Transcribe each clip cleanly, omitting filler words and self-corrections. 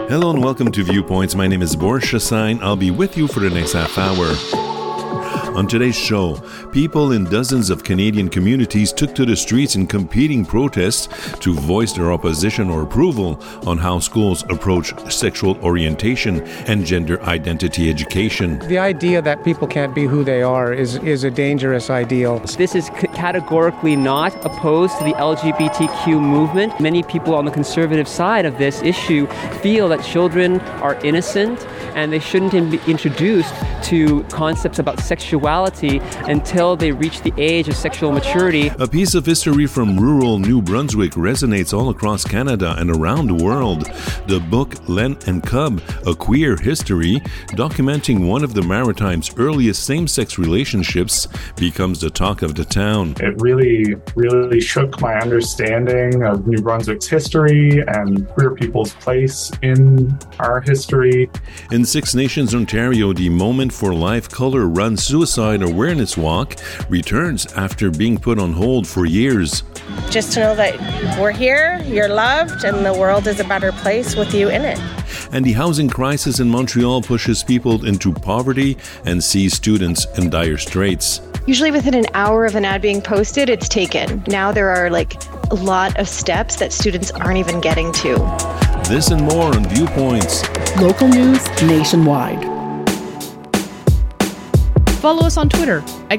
Hello and welcome to Viewpoints. My name is Boris Chassagne. I'll be with you for the next half hour. On today's show, people in dozens of Canadian communities took to the streets in competing protests to voice their opposition or approval on how schools approach sexual orientation and gender identity education. The idea that people can't be who they are is a dangerous ideal. This is categorically not opposed to the LGBTQ movement. Many people on the conservative side of this issue feel that children are innocent and they shouldn't be introduced to concepts about sexuality until they reach the age of sexual maturity. A piece of history from rural New Brunswick resonates all across Canada and around the world. The book Len and Cub, A Queer History, documenting one of the Maritime's earliest same-sex relationships, becomes the talk of the town. It really shook my understanding of New Brunswick's history and queer people's place in our history. In Six Nations, Ontario, the Moment for Life Color Run Suicide Awareness Walk returns after being put on hold for years. Just to know that we're here, you're loved, and the world is a better place with you in it. And the housing crisis in Montreal pushes people into poverty and sees students in dire straits. Usually within an hour of an ad being posted, it's taken. Now there are a lot of steps that students aren't even getting to. This and more on Viewpoints. Local news nationwide. Follow us on Twitter at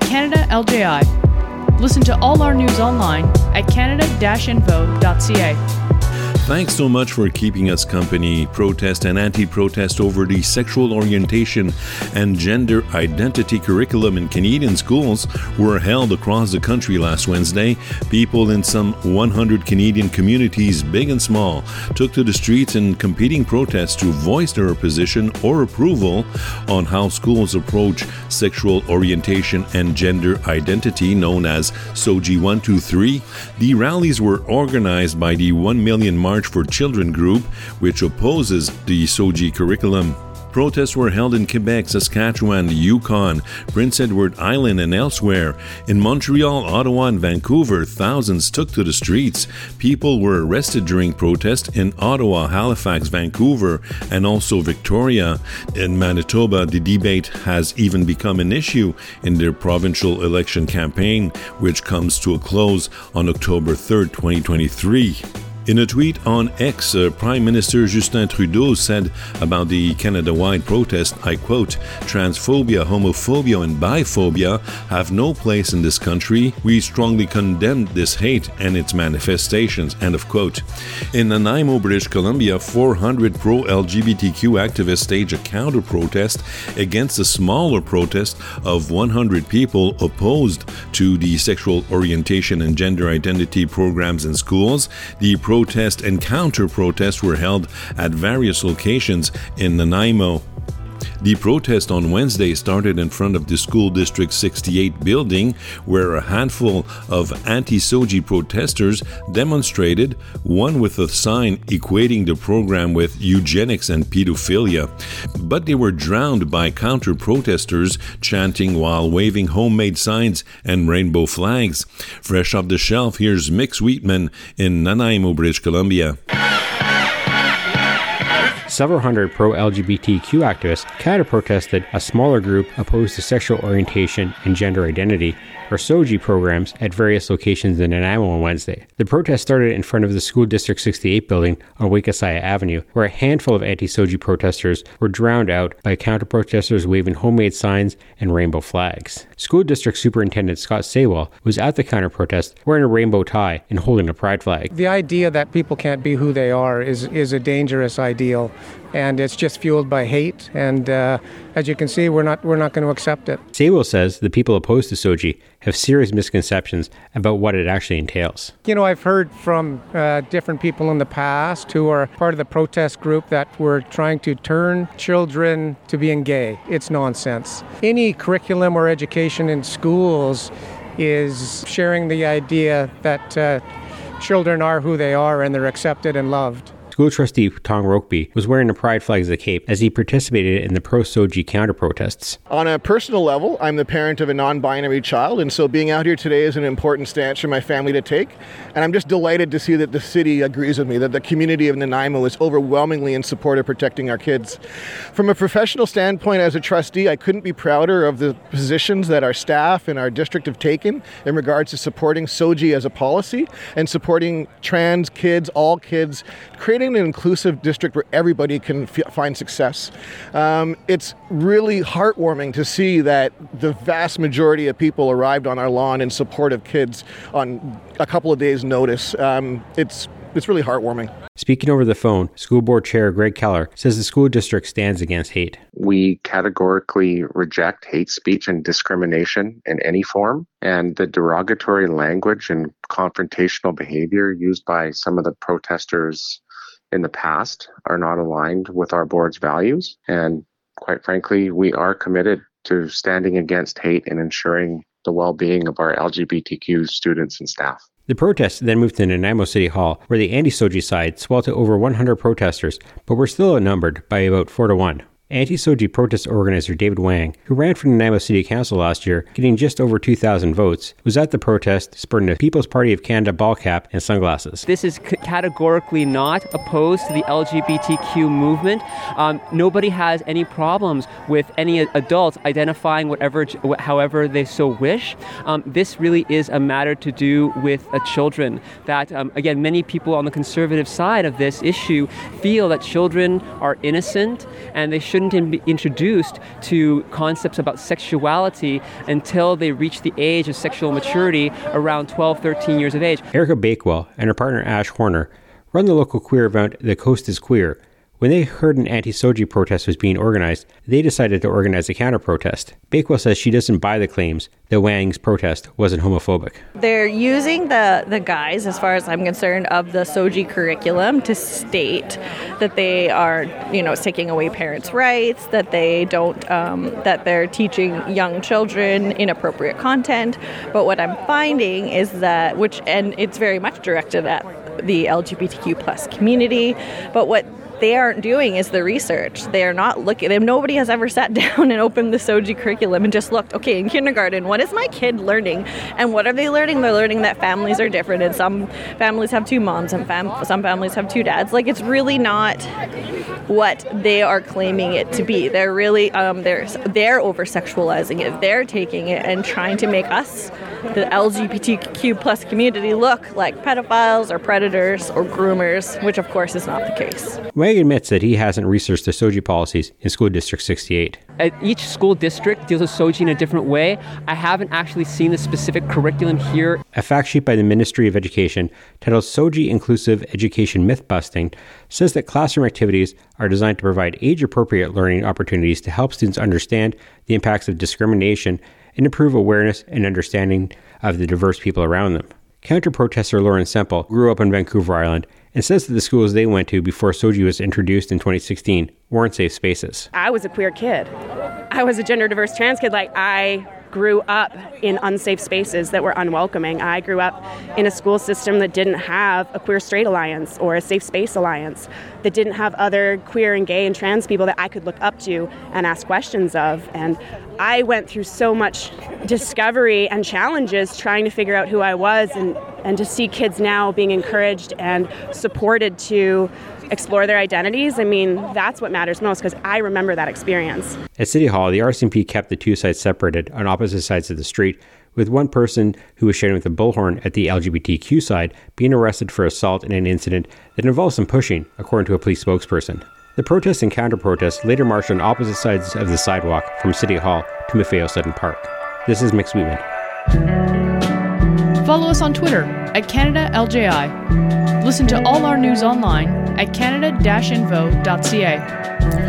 CanadaLJI. Listen to all our news online at canada-info.ca. Thanks so much for keeping us company. Protest and anti-protest over the sexual orientation and gender identity curriculum in Canadian schools were held across the country last Wednesday. People in some 100 Canadian communities, big and small, took to the streets in competing protests to voice their opposition or approval on how schools approach sexual orientation and gender identity, known as SOGI 123. The rallies were organized by the 1 Million March for Children group, which opposes the SOGI curriculum. Protests were held in Quebec, Saskatchewan, Yukon, Prince Edward Island, and elsewhere. In Montreal, Ottawa, and Vancouver, thousands took to the streets. People were arrested during protests in Ottawa, Halifax, Vancouver, and also Victoria. In Manitoba, the debate has even become an issue in their provincial election campaign, which comes to a close on October 3rd, 2023. In a tweet on X, Prime Minister Justin Trudeau said about the Canada-wide protest, I quote, "Transphobia, homophobia, and biphobia have no place in this country. We strongly condemn this hate and its manifestations," end of quote. In Nanaimo, British Columbia, 400 pro-LGBTQ activists staged a counter-protest against a smaller protest of 100 people opposed to the sexual orientation and gender identity programs in schools. The protest and counter-protest were held at various locations in Nanaimo. The protest on Wednesday started in front of the School District 68 building, where a handful of anti-SOGI protesters demonstrated, one with a sign equating the program with eugenics and pedophilia. But they were drowned by counter-protesters chanting while waving homemade signs and rainbow flags. Fresh off the shelf, here's Mick Sweetman in Nanaimo, British Columbia. Several hundred pro-LGBTQ activists counter-protested a smaller group opposed to sexual orientation and gender identity, or SOGI programs, at various locations in Nanaimo on Wednesday. The protest started in front of the School District 68 building on Wakasaya Avenue, where a handful of anti-SOGI protesters were drowned out by counter-protesters waving homemade signs and rainbow flags. School District Superintendent Scott Saywell was at the counter-protest wearing a rainbow tie and holding a pride flag. The idea that people can't be who they are is a dangerous ideal, and it's just fueled by hate, and as you can see, we're not going to accept it. Saywell says the people opposed to SOGI have serious misconceptions about what it actually entails. You know, I've heard from different people in the past who are part of the protest group that were trying to turn children to being gay. It's nonsense. Any curriculum or education in schools is sharing the idea that children are who they are and they're accepted and loved. school trustee Tom Rokeby was wearing the pride flag as a cape as he participated in the pro-SOGI counter-protests. On a personal level, I'm the parent of a non-binary child, and so being out here today is an important stance for my family to take. And I'm just delighted to see that the city agrees with me, that the community of Nanaimo is overwhelmingly in support of protecting our kids. From a professional standpoint, as a trustee, I couldn't be prouder of the positions that our staff and our district have taken in regards to supporting SOGI as a policy and supporting trans kids, all kids, creating an inclusive district where everybody can find success. It's really heartwarming to see that the vast majority of people arrived on our lawn in support of kids on a couple of days' notice. It's really heartwarming. Speaking over the phone, School Board Chair Greg Keller says the school district stands against hate. We categorically reject hate speech and discrimination in any form, and the derogatory language and confrontational behavior used by some of the protesters in the past are not aligned with our board's values. And quite frankly, we are committed to standing against hate and ensuring the well-being of our LGBTQ students and staff. The protests then moved to Nanaimo City Hall, where the anti-SOGI side swelled to over 100 protesters, but were still outnumbered by about 4-1. Anti-SOGI protest organizer David Wang, who ran for Nanaimo City Council last year, getting just over 2,000 votes, was at the protest sporting a People's Party of Canada ball cap and sunglasses. This is categorically not opposed to the LGBTQ movement. Nobody has any problems with any adults identifying however they so wish. This really is a matter to do with children. That, again, many people on the conservative side of this issue feel that children are innocent and they shouldn't be introduced to concepts about sexuality until they reach the age of sexual maturity around 12, 13 years of age. Erica Bakewell and her partner Ash Horner run the local queer event The Coast is Queer. When they heard an anti-SOGI protest was being organized, they decided to organize a counter-protest. Bakewell says she doesn't buy the claims that Wang's protest wasn't homophobic. They're using the guise, as far as I'm concerned, of the SOGI curriculum to state that they are, taking away parents' rights, that they don't, that they're teaching young children inappropriate content. But what I'm finding is that, and it's very much directed at the LGBTQ plus community, but what they aren't doing is the research. They are not looking. Nobody has ever sat down and opened the SOGI curriculum and just looked, okay, in kindergarten, what is my kid learning? And what are they learning? They're learning that families are different, and some families have two moms and some families have two dads. Like, it's really not what they are claiming it to be. They're really, they're over-sexualizing it. They're taking it and trying to make us, the LGBTQ plus community, look like pedophiles or predators or groomers, which of course is not the case. Wang admits that he hasn't researched the SOGI policies in School District 68. Each school district deals with SOGI in a different way. I haven't actually seen the specific curriculum here. A fact sheet by the Ministry of Education titled SOGI Inclusive Education Myth Busting says that classroom activities are designed to provide age-appropriate learning opportunities to help students understand the impacts of discrimination and improve awareness and understanding of the diverse people around them. Counter-protester Lauren Semple grew up on Vancouver Island and says that the schools they went to before SOGI was introduced in 2016 weren't safe spaces. I was a queer kid. I was a gender-diverse trans kid. I grew up in unsafe spaces that were unwelcoming. I grew up in a school system that didn't have a queer straight alliance or a safe space alliance, that didn't have other queer and gay and trans people that I could look up to and ask questions of. And I went through so much discovery and challenges trying to figure out who I was, and to see kids now being encouraged and supported to explore their identities. I mean, that's what matters most, because I remember that experience. At City Hall, the RCMP kept the two sides separated on opposite sides of the street, with one person who was shouting with a bullhorn at the LGBTQ side being arrested for assault in an incident that involved some pushing, according to a police spokesperson. The protests and counter-protests later marched on opposite sides of the sidewalk from City Hall to Maffeo Sutton Park. This is Mick Sweetman. Follow us on Twitter at CanadaLJI. Listen to all our news online at canada-info.ca.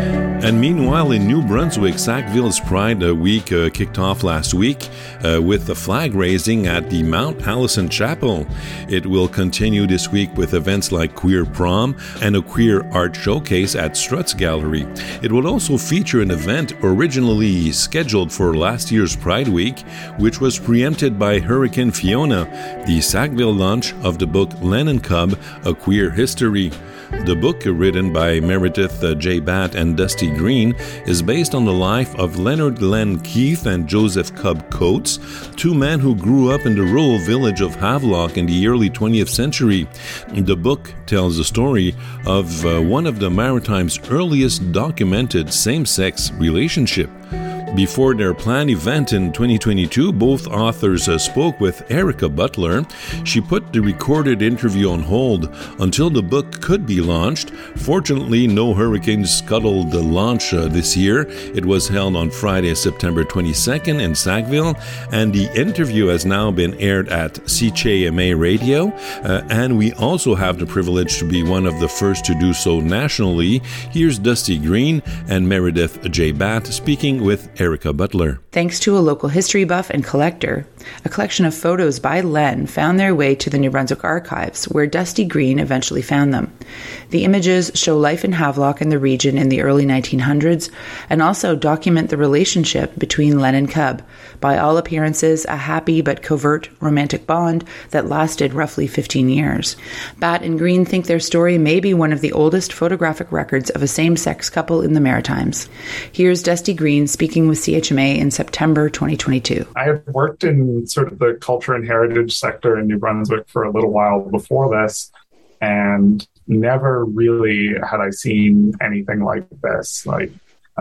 And meanwhile, in New Brunswick, Sackville's Pride Week kicked off last week with the flag raising at the Mount Allison Chapel. It will continue this week with events like Queer Prom and a queer art showcase at Struts Gallery. It will also feature an event originally scheduled for last year's Pride Week, which was preempted by Hurricane Fiona, the Sackville launch of the book Len and Cub, A Queer History. The book, written by Meredith J. Batt and Dusty Green, is based on the life of Leonard Len Keith and Joseph Cub Coates, two men who grew up in the rural village of Havelock in the early 20th century. The book tells the story of one of the Maritime's earliest documented same-sex relationship. Before their planned event in 2022, both authors spoke with Erica Butler. She put the recorded interview on hold until the book could be launched. Fortunately, no hurricanes scuttled the launch this year. It was held on Friday, September 22nd in Sackville, and the interview has now been aired at CHMA Radio, and we also have the privilege to be one of the first to do so nationally. Here's Dusty Green and Meredith J. Batt speaking with Erica Butler. Thanks to a local history buff and collector, a collection of photos by Len found their way to the New Brunswick archives, where Dusty Green eventually found them. The images show life in Havelock and the region in the early 1900s, and also document the relationship between Len and Cub, by all appearances a happy but covert romantic bond that lasted roughly 15 years. Batt and Green think their story may be one of the oldest photographic records of a same-sex couple in the Maritimes. Here's Dusty Green speaking with CHMA in September 2022. I had worked in sort of the culture and heritage sector in New Brunswick for a little while before this, and never really had I seen anything like this. Like,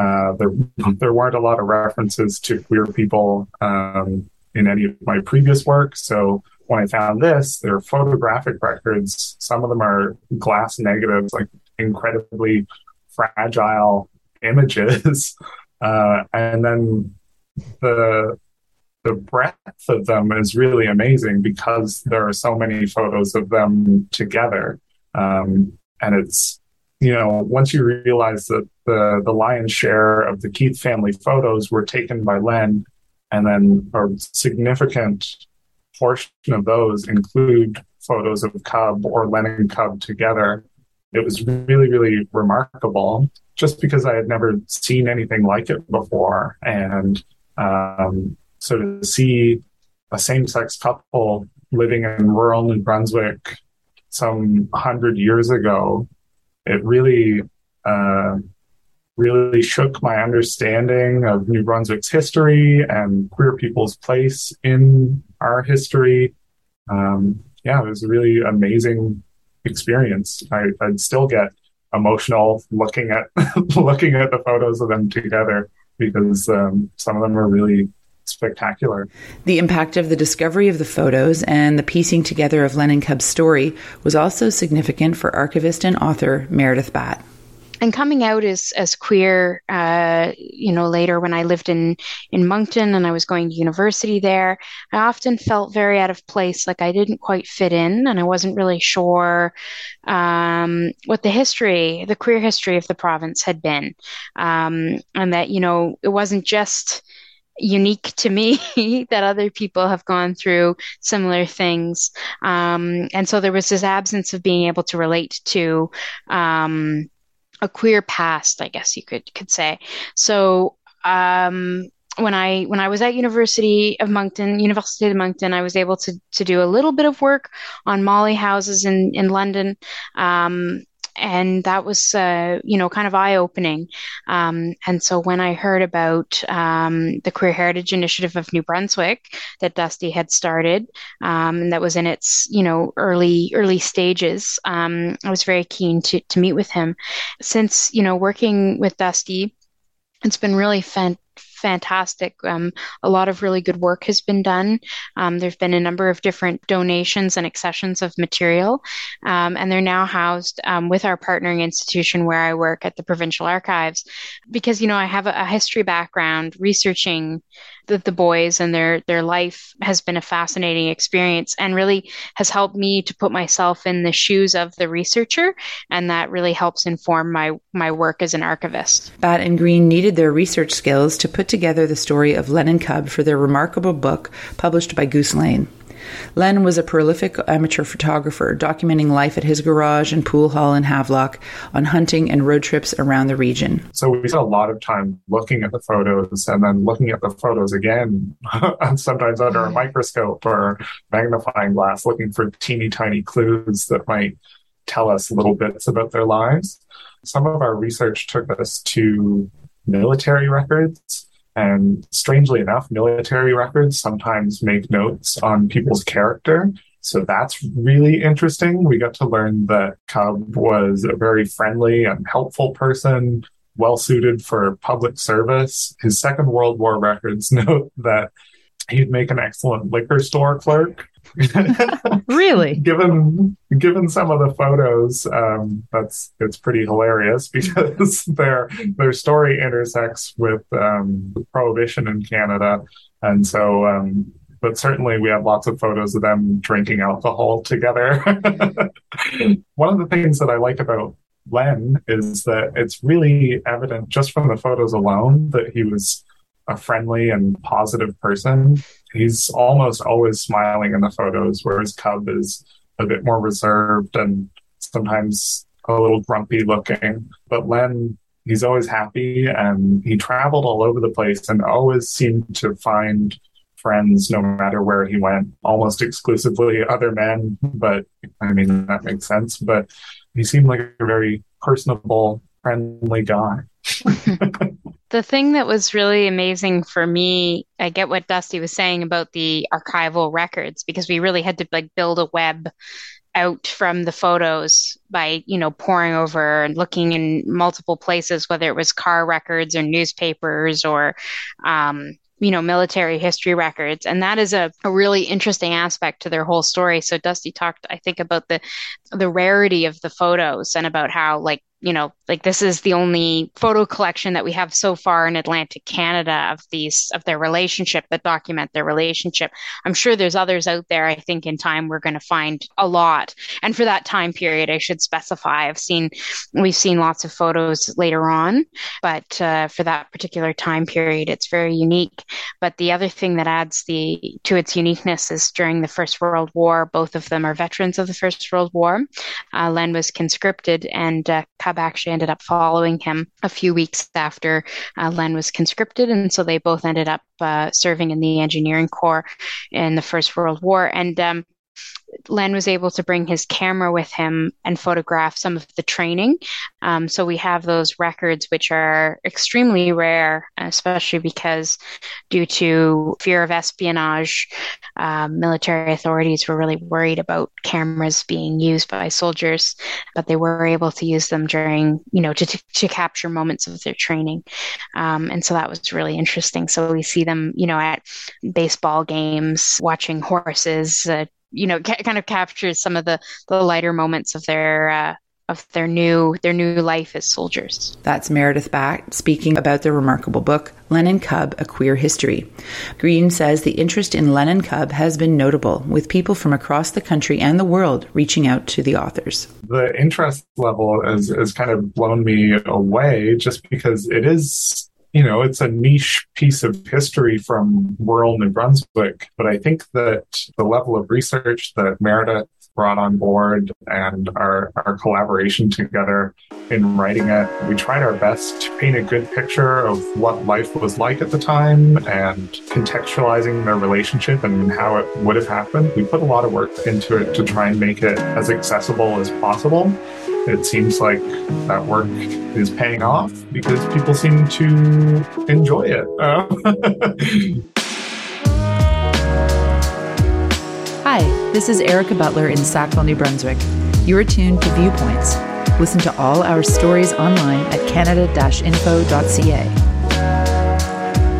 there weren't a lot of references to queer people in any of my previous work. So when I found this, they're photographic records. Some of them are glass negatives, like incredibly fragile images. And then the breadth of them is really amazing because there are so many photos of them together. And it's, once you realize that the lion's share of the Keith family photos were taken by Len, and then a significant portion of those include photos of Cub or Len and Cub together, it was really, really remarkable just because I had never seen anything like it before. And so to see a same-sex couple living in rural New Brunswick some 100 years ago, it really shook my understanding of New Brunswick's history and queer people's place in our history. It was a really amazing experience. I'd still get emotional looking at the photos of them together because some of them are really spectacular. The impact of the discovery of the photos and the piecing together of Len and Cub's story was also significant for archivist and author Meredith Batt. And coming out as queer, later when I lived in Moncton and I was going to university there, I often felt very out of place, like I didn't quite fit in, and I wasn't really sure what the queer history of the province had been, and that, it wasn't just unique to me, that other people have gone through similar things. And so there was this absence of being able to relate to a queer past, I guess you could say. So when I was at University of Moncton, I was able to do a little bit of work on Molly houses in London. And that was, kind of eye-opening. And so when I heard about the Queer Heritage Initiative of New Brunswick that Dusty had started, and that was in its, early stages, I was very keen to meet with him. Since, working with Dusty, it's been really fantastic. A lot of really good work has been done. There's been a number of different donations and accessions of material, and they're now housed with our partnering institution where I work at the Provincial Archives, because, I have a history background researching the boys, and their life has been a fascinating experience and really has helped me to put myself in the shoes of the researcher, and that really helps inform my work as an archivist. Batt and Green needed their research skills to put together the story of Len and Cub for their remarkable book published by Goose Lane. Len was a prolific amateur photographer, documenting life at his garage and pool hall in Havelock, on hunting and road trips around the region. So we spent a lot of time looking at the photos and then looking at the photos again, sometimes under a microscope or magnifying glass, looking for teeny tiny clues that might tell us little bits about their lives. Some of our research took us to military records. And strangely enough, military records sometimes make notes on people's character. So that's really interesting. We got to learn that Cub was a very friendly and helpful person, well suited for public service. His Second World War records note that he'd make an excellent liquor store clerk. Really? Given some of the photos, it's pretty hilarious because their story intersects with Prohibition in Canada, and so. But certainly we have lots of photos of them drinking alcohol together. One of the things that I like about Len is that it's really evident just from the photos alone that he was a friendly and positive person. He's almost always smiling in the photos, whereas Cub is a bit more reserved and sometimes a little grumpy looking. But Len, he's always happy, and he traveled all over the place and always seemed to find friends no matter where he went, almost exclusively other men. But I mean, that makes sense. But he seemed like a very personable, friendly guy. The thing that was really amazing for me, I get what Dusty was saying about the archival records, because we really had to build a web out from the photos by, poring over and looking in multiple places, whether it was car records or newspapers or, military history records. And that is a really interesting aspect to their whole story. So Dusty talked, I think, about the rarity of the photos and about how, this is the only photo collection that we have so far in Atlantic Canada of their relationship, that document their relationship. I'm sure there's others out there. I think in time we're going to find a lot. And for that time period, I should specify, we've seen lots of photos later on, but for that particular time period, it's very unique. But the other thing that adds to its uniqueness is during the First World War, both of them are veterans of the First World War. Len was conscripted, and Cub actually ended up following him a few weeks after Len was conscripted, and so they both ended up serving in the engineering corps in the First World War. And Len was able to bring his camera with him and photograph some of the training. So we have those records, which are extremely rare, especially because due to fear of espionage, military authorities were really worried about cameras being used by soldiers, but they were able to use them during, to capture moments of their training. And so that was really interesting. So we see them, at baseball games, watching horses, kind of captures some of the lighter moments of their new life as soldiers. That's Meredith Batt speaking about their remarkable book, Len and Cub, A Queer History. Green says the interest in Len and Cub has been notable, with people from across the country and the world reaching out to the authors. The interest level has kind of blown me away, just because it is, it's a niche piece of history from rural New Brunswick. But I think that the level of research that Meredith brought on board and our collaboration together in writing it, we tried our best to paint a good picture of what life was like at the time and contextualizing their relationship and how it would have happened. We put a lot of work into it to try and make it as accessible as possible. It seems like that work is paying off because people seem to enjoy it. Hi, this is Erica Butler in Sackville, New Brunswick. You are tuned to Viewpoints. Listen to all our stories online at canada-info.ca.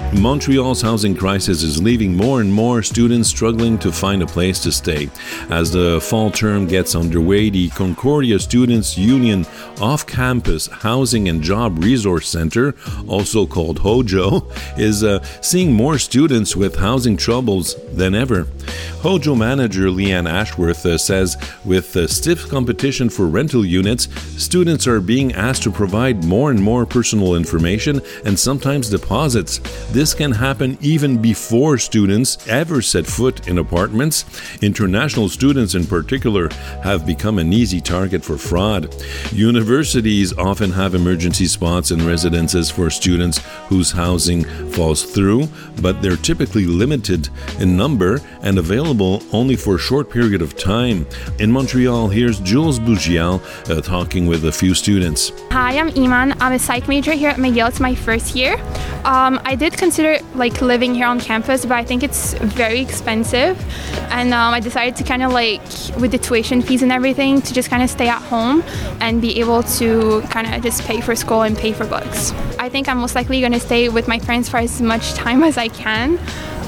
Montreal's housing crisis is leaving more and more students struggling to find a place to stay. As the fall term gets underway, the Concordia Students' Union Off-Campus Housing and Job Resource Center, also called HOJO, is seeing more students with housing troubles than ever. HOJO manager Leanne Ashworth says with stiff competition for rental units, students are being asked to provide more and more personal information and sometimes deposits. This can happen even before students ever set foot in apartments. International students in particular have become an easy target for fraud. Universities often have emergency spots in residences for students whose housing falls through, but they're typically limited in number and available only for a short period of time. In Montreal, here's Jules Bougial talking with a few students. Hi, I'm Iman. I'm a psych major here at McGill. It's my first year. I did consider living here on campus, but I think it's very expensive. And I decided to kind of with the tuition fees and everything, to just kind of stay at home and be able to kind of just pay for school and pay for books. I think I'm most likely going to stay with my friends for as much time as I can.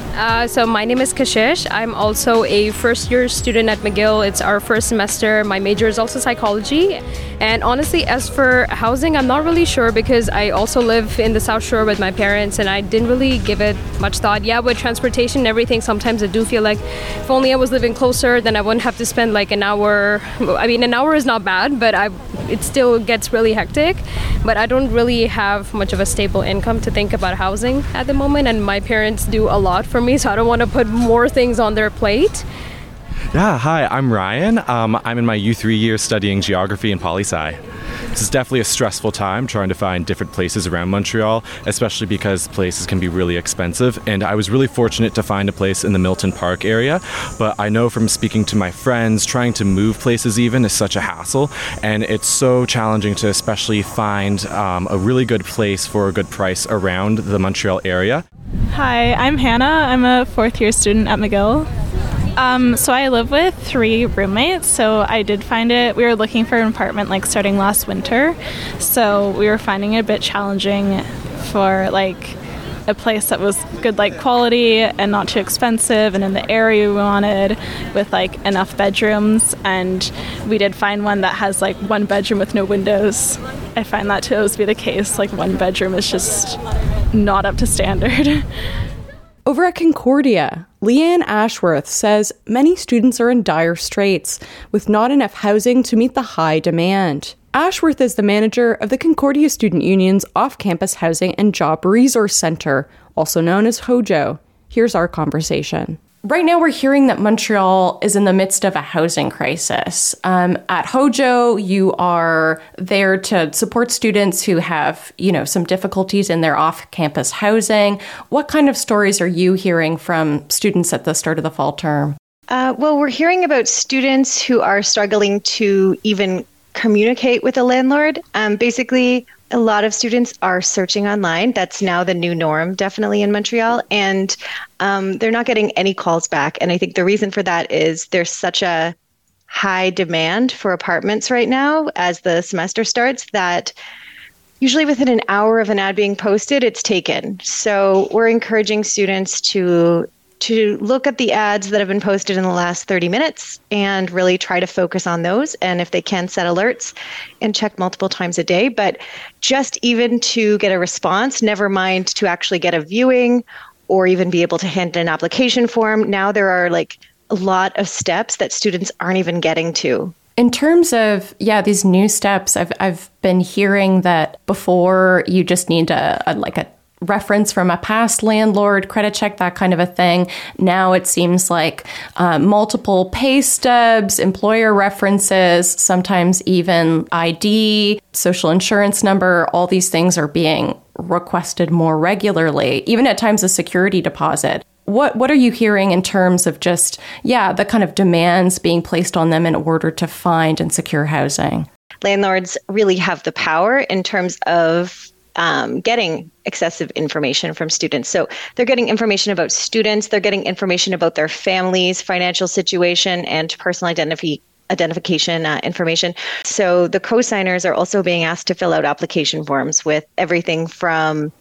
So my name is Kashish. I'm also a first-year student at McGill. It's our first semester. My major is also psychology. And honestly, as for housing, I'm not really sure because I also live in the South Shore with my parents and I didn't really give it much thought. Yeah, with transportation and everything, sometimes I do feel like if only I was living closer, then I wouldn't have to spend an hour. I mean, an hour is not bad, but it still gets really hectic. But I don't really have much of a stable income to think about housing at the moment, and my parents do a lot for me, so I don't want to put more things on their plate. Yeah, hi, I'm Ryan. I'm in my U3 year studying geography and poli-sci. This is definitely a stressful time trying to find different places around Montreal, especially because places can be really expensive. And I was really fortunate to find a place in the Milton Park area, but I know from speaking to my friends, trying to move places even is such a hassle, and it's so challenging to especially find a really good place for a good price around the Montreal area. Hi, I'm Hannah. I'm a fourth year student at McGill. So I live with 3 roommates, so I did find it. We were looking for an apartment starting last winter, so we were finding it a bit challenging for a place that was good quality and not too expensive and in the area we wanted with enough bedrooms, and we did find one that has 1 bedroom with no windows. I find that to always be the case. 1 bedroom is just not up to standard. Over at Concordia, Leanne Ashworth says many students are in dire straits with not enough housing to meet the high demand. Ashworth is the manager of the Concordia Student Union's Off-Campus Housing and Job Resource Center, also known as HOJO. Here's our conversation. Right now, we're hearing that Montreal is in the midst of a housing crisis. At HOJO, you are there to support students who have, some difficulties in their off-campus housing. What kind of stories are you hearing from students at the start of the fall term? Well, we're hearing about students who are struggling to even communicate with a landlord. Basically, a lot of students are searching online. That's now the new norm, definitely in Montreal. And they're not getting any calls back. And I think the reason for that is there's such a high demand for apartments right now as the semester starts that usually within an hour of an ad being posted, it's taken. So we're encouraging students to look at the ads that have been posted in the last 30 minutes and really try to focus on those. And if they can, set alerts and check multiple times a day. But just even to get a response, never mind to actually get a viewing or even be able to hand in an application form. Now there are a lot of steps that students aren't even getting to. In terms of, these new steps, I've been hearing that before you just need a reference from a past landlord, credit check, that kind of a thing. Now it seems like multiple pay stubs, employer references, sometimes even ID, social insurance number, all these things are being requested more regularly, even at times a security deposit. What are you hearing in terms of just, the kind of demands being placed on them in order to find and secure housing? Landlords really have the power in terms of getting excessive information from students. So they're getting information about students, they're getting information about their families, financial situation, and personal identification information. So the co-signers are also being asked to fill out application forms with everything from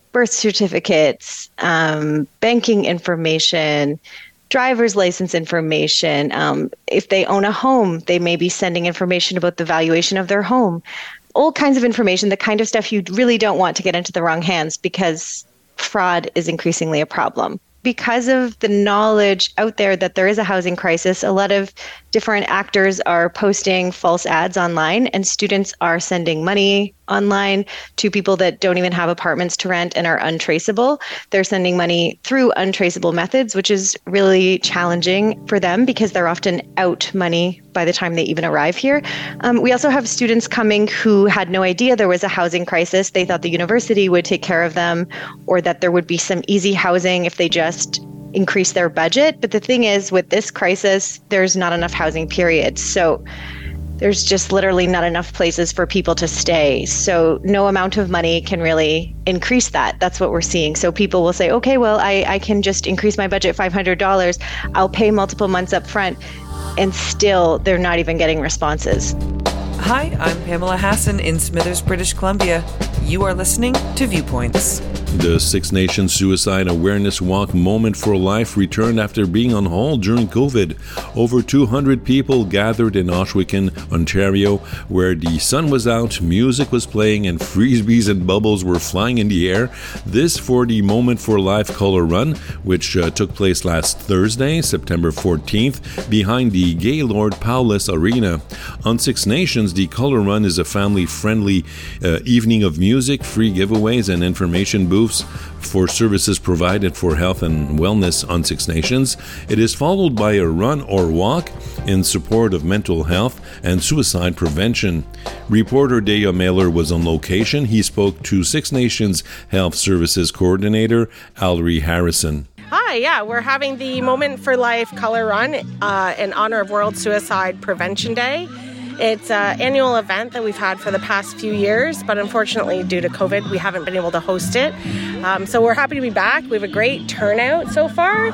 birth certificates, banking information, driver's license information. If they own a home, they may be sending information about the valuation of their home. All kinds of information, the kind of stuff you really don't want to get into the wrong hands, because fraud is increasingly a problem. Because of the knowledge out there that there is a housing crisis, a lot of different actors are posting false ads online, and students are sending money online to people that don't even have apartments to rent and are untraceable. They're sending money through untraceable methods, which is really challenging for them because they're often out money by the time they even arrive here. We also have students coming who had no idea there was a housing crisis. They thought the university would take care of them, or that there would be some easy housing if they just increase their budget. But the thing is, with this crisis, there's not enough housing, period. So there's just literally not enough places for people to stay. So no amount of money can really increase that. That's what we're seeing. So people will say, okay, well, I can just increase my budget $500. I'll pay multiple months up front. And still, they're not even getting responses. Hi, I'm Pamela Hassan in Smithers, British Columbia. You are listening to Viewpoints. The Six Nations Suicide Awareness Walk Moment for Life returned after being on hold during COVID. Over 200 people gathered in Ohsweken, Ontario, where the sun was out, music was playing, and frisbees and bubbles were flying in the air. This for the Moment for Life Color Run, which took place last Thursday, September 14th, behind the Gaylord Paulus Arena. On Six Nations, the Color Run is a family-friendly evening of music, free giveaways, and information booths for services provided for health and wellness on Six Nations. It is followed by a run or walk in support of mental health and suicide prevention. Reporter Daya Mailer was on location. He spoke to Six Nations Health Services Coordinator Allery Harrison. Hi, yeah, we're having the Moment for Life Color Run in honor of World Suicide Prevention Day. It's an annual event that we've had for the past few years, but unfortunately, due to COVID, we haven't been able to host it. So we're happy to be back. We have a great turnout so far.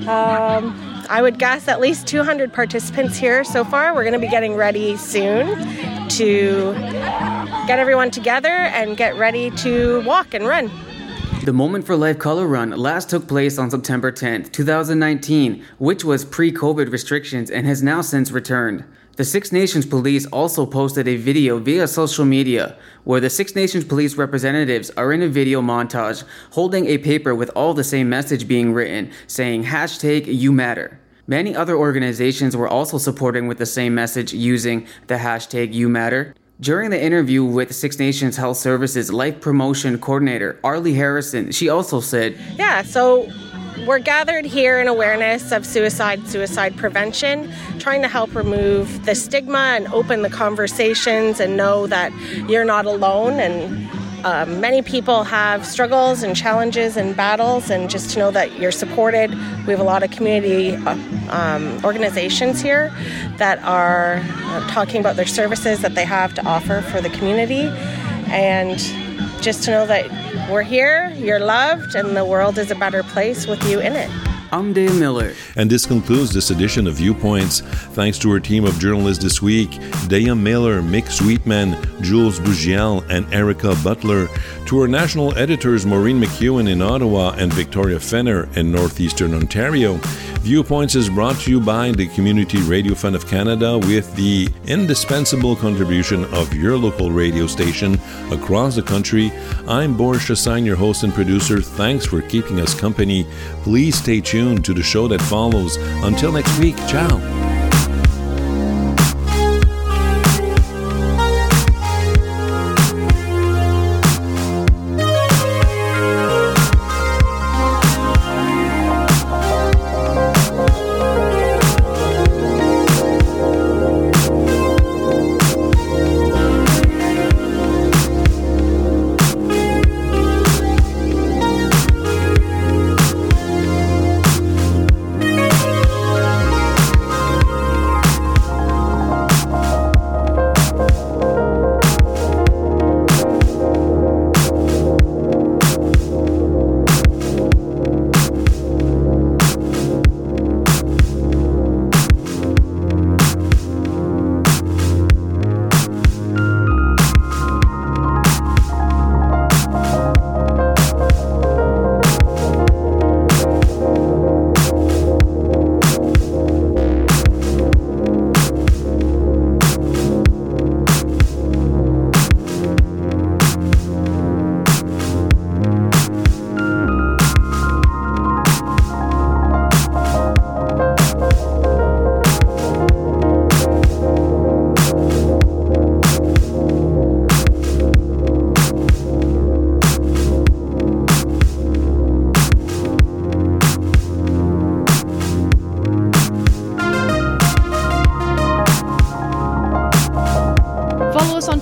I would guess at least 200 participants here so far. We're going to be getting ready soon to get everyone together and get ready to walk and run. The Moment for Life Color Run last took place on September 10th, 2019, which was pre-COVID restrictions and has now since returned. The Six Nations Police also posted a video via social media where the Six Nations Police representatives are in a video montage holding a paper with all the same message being written saying #YouMatter. Many other organizations were also supporting with the same message using the #YouMatter. During the interview with Six Nations Health Services Life Promotion Coordinator Arlie Harrison, she also said, Yeah, so we're gathered here in awareness of suicide prevention, trying to help remove the stigma and open the conversations and know that you're not alone. And many people have struggles and challenges and battles, and just to know that you're supported. We have a lot of community organizations here that are talking about their services that they have to offer for the community. And just to know that we're here, you're loved, and the world is a better place with you in it. I'm Daya Miller. And this concludes this edition of Viewpoints. Thanks to our team of journalists this week, Daya Miller, Mick Sweetman, Jules Bugiel, and Erica Butler. To our national editors, Maureen McEwen in Ottawa and Victoria Fenner in Northeastern Ontario. Viewpoints is brought to you by the Community Radio Fund of Canada with the indispensable contribution of your local radio station across the country. I'm Boris Chassagne, your host and producer. Thanks for keeping us company. Please stay tuned to the show that follows. Until next week, ciao.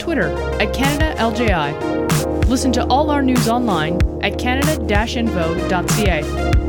Twitter at CanadaLJI. Listen to all our news online at canada-info.ca.